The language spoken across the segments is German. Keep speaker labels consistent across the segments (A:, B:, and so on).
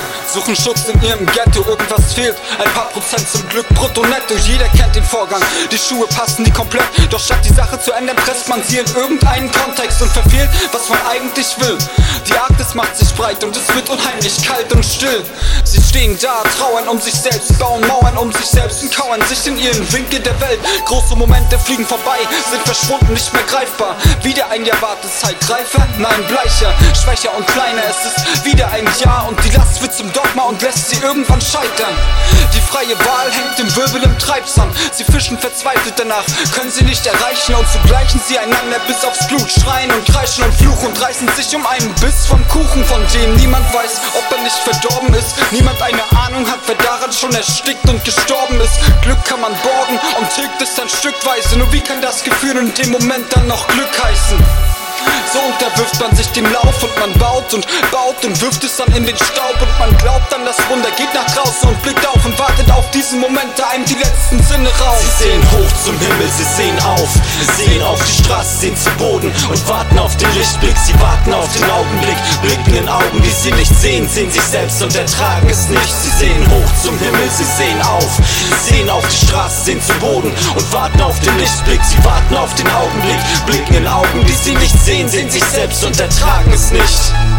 A: suchen Schutz in ihrem Ghetto, irgendwas fehlt, ein paar Prozent zum Glück brutto netto. Jeder kennt den Vorgang, die Schuhe passen nie komplett, doch statt die Sache zu ändern, presst man sie in irgendeinen Kontext und verfehlt, was man eigentlich will. Die Arktis macht sich breit und es wird unheimlich kalt und still. Sie stehen da, trauern um sich selbst, bauen Mauern um sich selbst und kauern sich in ihren Winkel der Welt. Große Momente fliegen vorbei, sind verschwunden, nicht mehr greifbar. Wieder ein Jahr Wartezeit, reifer? Nein, bleicher, schwächer und kleiner. Es ist wieder ein Jahr und die Last wird zum Dogma und lässt sie irgendwann scheitern. Die freie Wahl hängt im Wirbel im Treibsand. Sie fischen verzweifelt danach, können sie nicht erreichen und so gleichen sie einander bis aufs Blut. Schreien und kreischen und fluchen und reißen sich um einen Biss vom Kuchen, von dem niemand weiß, ob er nicht verdorben ist. Niemand eine Ahnung hat, wer daran schon erstickt und gestorben ist. Glück kann man borgen und tilgt es dann stückweise. Nur wie kann das Gefühl in dem Moment dann noch Glück heißen? So unterwirft man sich dem Lauf und man baut und wirft es dann in den Staub und man glaubt an das Wunder, geht nach draußen und blickt auf und wartet auf diesen Moment, da einem die letzten Sinne rauben.
B: Sie sehen hoch zum Himmel, sie sehen auf die Straße, sehen zu Boden und warten auf den Lichtblick. Sie warten auf den Augenblick, blicken in Augen, die sie nicht sehen, sehen sich selbst und ertragen es nicht. Sie sehen hoch zum Himmel, sie sehen auf die Straße, sehen zu Boden und warten auf den Lichtblick. Sie warten auf den Augenblick, blicken in Augen, die sie nicht sehen, sehen sich selbst und ertragen es nicht.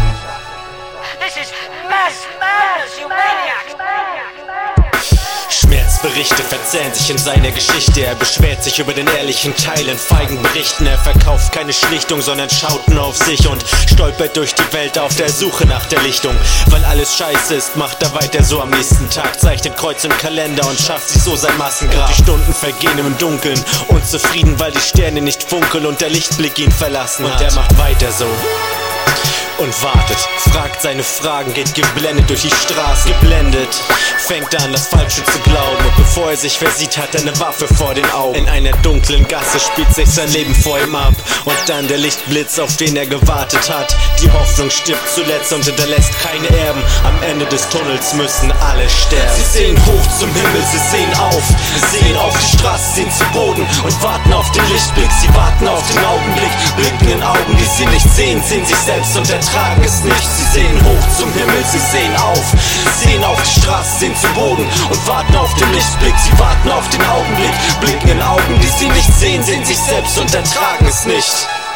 C: This is mass madness, you maniacs!
B: Schmerzberichte verzerren sich in seiner Geschichte. Er beschwert sich über den ehrlichen Teil in feigen Berichten. Er verkauft keine Schlichtung, sondern schaut nur auf sich und stolpert durch die Welt auf der Suche nach der Lichtung. Weil alles scheiße ist, macht er weiter so am nächsten Tag, zeichnet Kreuz im Kalender und schafft sich so sein Massengrab. Die Stunden vergehen im Dunkeln, unzufrieden, weil die Sterne nicht funkeln und der Lichtblick ihn verlassen hat. Und er macht weiter so und wartet, fragt seine Fragen, geht geblendet durch die Straßen. Geblendet, fängt an, das Falsche zu glauben. Und bevor er sich versieht, hat er eine Waffe vor den Augen. In einer dunklen Gasse spielt sich sein Leben vor ihm ab. Und dann der Lichtblitz, auf den er gewartet hat. Die Hoffnung stirbt zuletzt und hinterlässt keine Erben. Am Ende des Tunnels müssen alle sterben. Sie sehen hoch zum Himmel, sie sehen auf die Straße, sehen zu Boden und warten auf den Lichtblick. Sie warten auf den Augenblick, blicken in Augen, die sie nicht sehen, sehen sich selbst und ertragen es nicht. Sie sehen hoch zum Himmel, sie sehen auf die Straße, sehen zu Boden und warten auf den Lichtblick. Sie warten auf den Augenblick, blicken in Augen, die sie nicht sehen, sehen sich selbst und ertragen es nicht.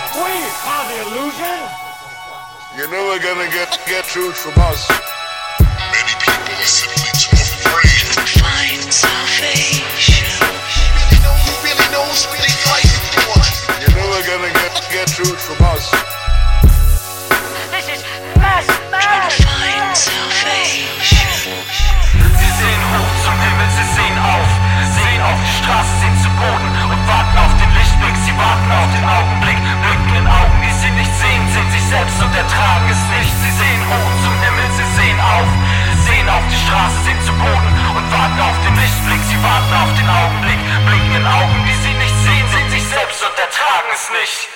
D: You're never gonna get truth from us. Many people are simply too afraid to find salvation. Who really knows what they fighting for? You're never gonna get truth from us.
C: This is mass madness!
E: Find salvation.
B: Sie sehen hoch zum Himmel, sie sehen auf die Straße, sehen zu Boden und warten auf den Lichtblick. Sie warten auf den Augenblick, blicken in Augen, die sie nicht sehen, sehen sich selbst und ertragen es nicht. Sie sehen hoch zum Himmel, sie sehen auf die Straße, sehen zu Boden und warten auf den Lichtblick. Sie warten auf den Augenblick, blicken in Augen, die sie nicht sehen, sehen sich selbst und ertragen es nicht.